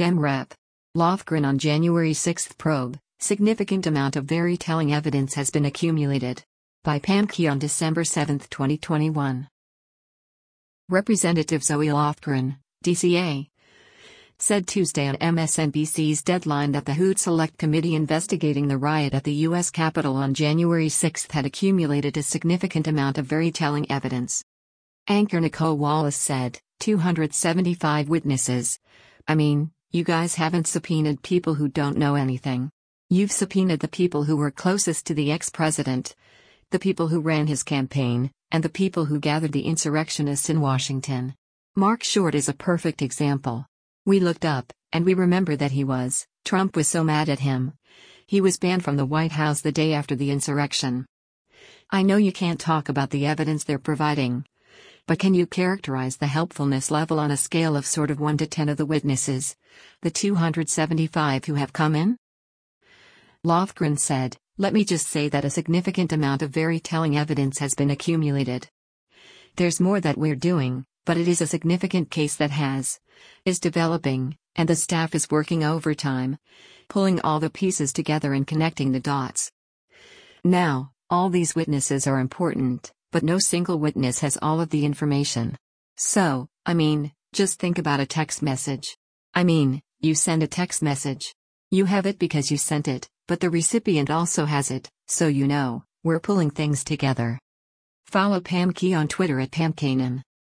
Dem Rep. Lofgren on January 6 probe, significant amount of very telling evidence has been accumulated. By Pam Key on December 7, 2021. Representative Zoe Lofgren, DCA, said Tuesday on MSNBC's Deadline that the Hood Select Committee investigating the riot at the U.S. Capitol on January 6 had accumulated a significant amount of very telling evidence. Anchor Nicole Wallace said, 275 witnesses. I mean, you guys haven't subpoenaed people who don't know anything. You've subpoenaed the people who were closest to the ex-president, the people who ran his campaign, and the people who gathered the insurrectionists in Washington. Mark Short is a perfect example. We looked up, and we remember that Trump was so mad at him. He was banned from the White House the day after the insurrection. I know you can't talk about the evidence they're providing. But can you characterize the helpfulness level on a scale of sort of 1 to 10 of the witnesses, the 275 who have come in? Lofgren said, let me just say that a significant amount of very telling evidence has been accumulated. There's more that we're doing, but it is a significant case that is developing, and the staff is working overtime, pulling all the pieces together and connecting the dots. Now, all these witnesses are important, but no single witness has all of the information. So, just think about a text message. You send a text message. You have it because you sent it, but the recipient also has it, so we're pulling things together. Follow Pam Key on Twitter at PamKanan.